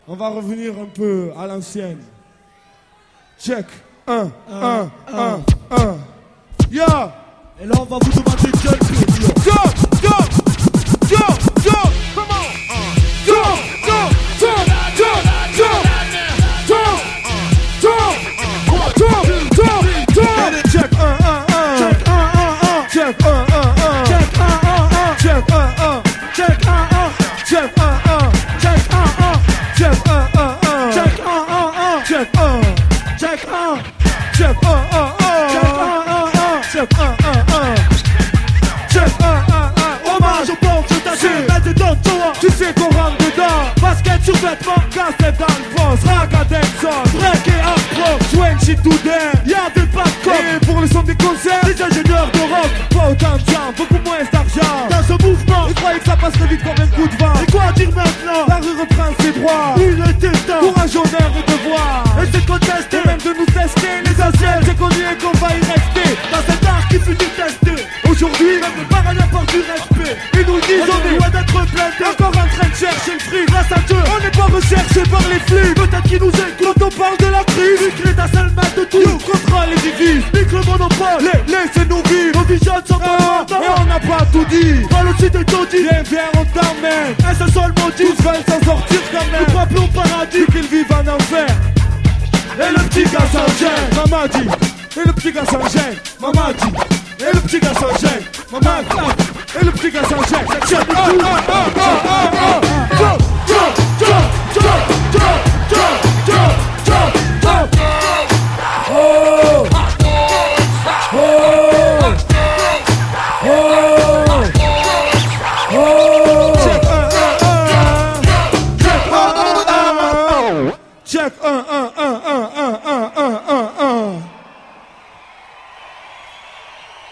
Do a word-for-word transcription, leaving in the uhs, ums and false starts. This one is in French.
On va revenir un peu à l'ancienne. Check. Un, un, un, un. Yeah. Et là on va vous demander de jump. Jump, jump, jump, jump. Come on. Jump, jump, jump, jump, jump, jump, jump, jump, jump, jump. Check un, un, un. Check un, un, un. Check un, un, un. Check un, un, un. Check un, un. Check un, un. Check un, un. Check un, un. Check un, un, un. Check un, un, un. Check un. Check un. Check un, un, un. Check un, un, un. Check un, un, un. Hommage au bon que t'as fait. Mets dans toi. Tu sais qu'on rentre dedans. Basket sur vêtements. Casse-tête dans le poste. Ragadenson. Break et hard-rock. Twenty today. Y'a des pas de cop. Et pour le son des concerts, des ingénieurs de rock. Pas autant de gens, beaucoup moins d'argent. Dans ce mouvement, ils croyaient que ça passerait vite comme un coup de vent. Et quoi dire maintenant? La rue reprend ses droits. Il était temps. Courage, honneur et devoir. Et c'est contesté. Et même de nous tester. L'essentiel, c'est qu'on y est qu'on va y rester. Dans cet art qui fut détesté. Aujourd'hui, même les parents apportent du respect. Ils nous disent on est loin d'être blindés. Encore en train de chercher le fric. Grâce à Dieu, on n'est pas recherché par les flics. Peut-être qu'ils nous écoutent quand on parle de la crise. Lui crée ta seule main de tout. Nous contrôle les divises. Nique le monopole. Les, laissez-nous vivre. Nos visions sont en et on n'a pas tout dit. Pas le sud des taudis. Viens, viens, on t'emmène. Un seul seul maudit. Tous veulent s'en sortir quand même. Nous rappelons au paradis qu'ils vivent en enfer. Et le petit gars s'en gêne. Maman dit. Et le petit gars s'en gêne. Maman dit. Et le petit gars s'en gêne. Maman dit. Et le petit gars s'en gêne. Check ah, ah, ah, ah, ah, ah. Jump, jump, jump, jump, jump, jump, jump, jump, jump. Oh, oh, oh, oh. Check un, un, un. Check un, un, un. Check un, un, un, un, un, un.